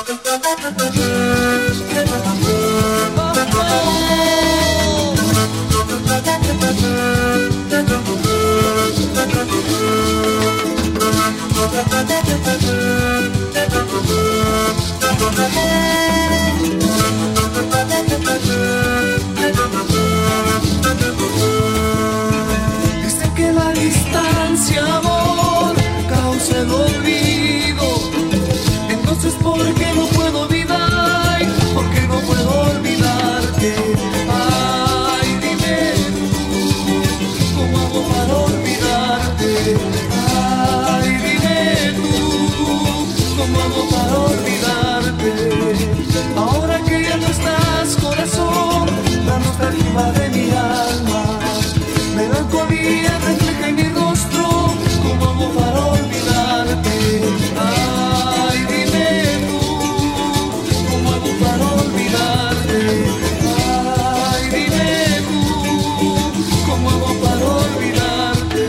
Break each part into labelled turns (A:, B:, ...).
A: Dice que la distancia, amor, causa el olvido. Entonces, ¿por qué no puedo olvidar? ¿Por qué no puedo olvidarte? Ay, dime tú, ¿cómo hago para olvidarte? Ay, dime tú, ¿cómo hago para olvidarte? Ahora que ya no estás, corazón, la nostalgia invade mi alma. Melancolía refleja en mi rostro, ¿cómo hago para olvidarte? Ay, dime tú, ¿cómo hago para olvidarte? Ay, dime tú, ¿cómo hago para olvidarte?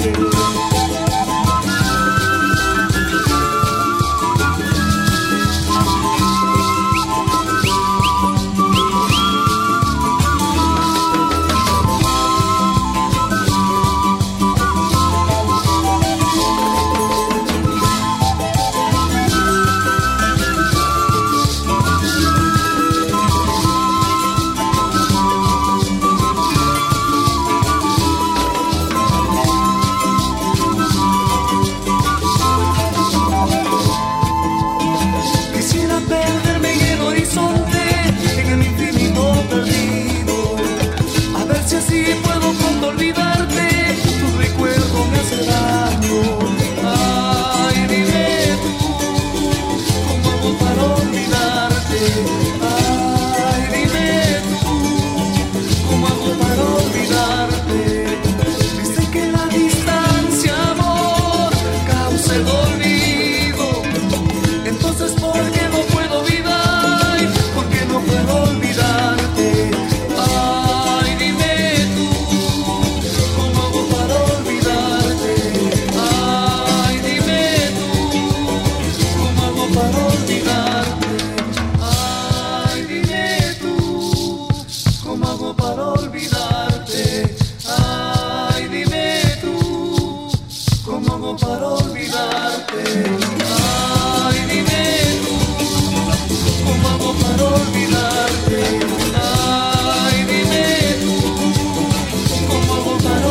A: Quisiera perderme en el horizonte, en el infinito perdido. A ver si así puedo pronto olvidarte, tu recuerdo me hace daño. Ay, dime tú, ¿cómo hago para olvidarte? Ay, dime tú, ¿cómo hago para olvidarte? Dicen que la distancia, amor, causa el olvido. Entonces, ¿por qué no puedo olvidar? ¿Por qué no puedo olvidarte? Ay, dime tú, ¿cómo hago para olvidarte? Ay, dime tú, ¿cómo hago para olvidarte? Ay, dime tú, ¿cómo hago para olvidarte? Ay, dime tú, ¿cómo hago para olvidarte? Ay, dime tú, ¿cómo hago para olvidarte? Ay, dime tú, ¿cómo hago para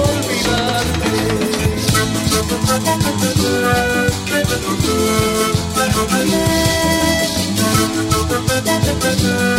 A: olvidarte?